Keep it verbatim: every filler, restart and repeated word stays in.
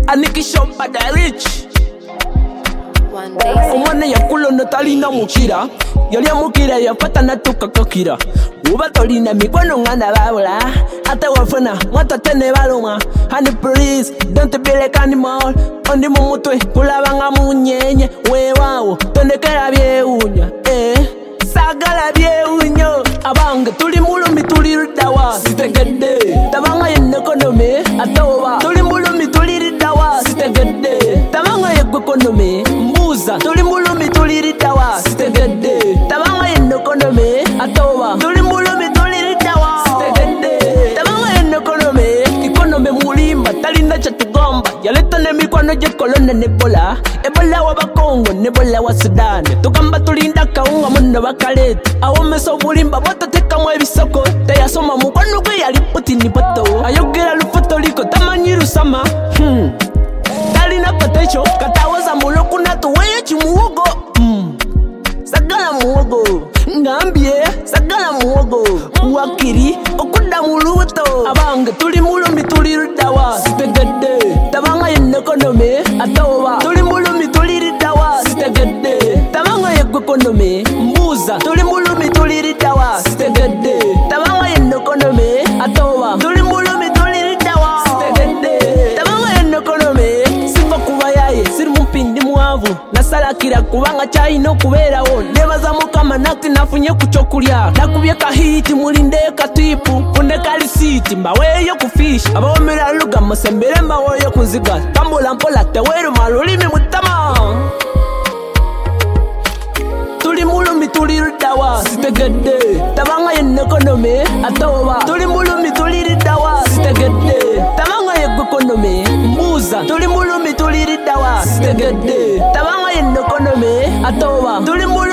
anikishopa da rich omwana yakulo notalina mukira yali amukira yafata natukakakira uba tolina mikwano ngana babula ate wafuna mwatatene baluma honey please don't be like animal ondi mu mutwe kulabanga munyenye wewawo tondekera byewunya eh sagala byewunyo abange tuli mulumi tuli rudawa sitegedde tabanga yenekonomi atoba tuli mulumi tuli rudawa sitegedde tabanga yekonomi mbuza tuli mulumi tuli rudawa sitegedde tabanga yenekonomi atoba tuli mulumi tuli rudawa sitegedde tabanga yenekonomi ikonomi mulimba talinda chatugomba yaleta nemikwano je kolone nebola ebola wa bakongo nebola wa sudan tukamba tulinda kaunga muno bakaleta awomeso bulimba botateka mwe bisoko tayasoma mukwano gwe yali putini poto ayogera lufoto liko tamanyiru sama hmm talina potecho katawaza muloku natuweye chimuwogo hmm sagala muwogo ngambye sagala muwogo wakiri okuda muluto abange tuli mulumi tuli rudawa sitegedde tabanga yenekonomi atoba tuli mulumi tuli rudawa sitegedde tabanga yekonomi mbuza tuli mulumi tuli rudawa sitegedde tabanga yenekonomi atoba tuli mulumi tuli rudawa sitegedde tabanga yenekonomi simba kuba yaye siri mumpindi mwavu nasalakira kubanga chayino kuberawo nebaza mukama nakti nafunye kuchokulya nakubye kahiti mulinde katipu funde kalisiti mbaweyo kufish abawomera luga musembere mbaweyo kunziga tambula mpola teweru malulimi mutama tuli mulumi tuli rudawa sitegedde tabanga yenekonomi atoba tuli mulumi tuli rudawa sitegedde tabanga yekonomi mbuza tuli mulumi tuli rudawa sitegedde tabanga yenekonomi atoba tuli mulumi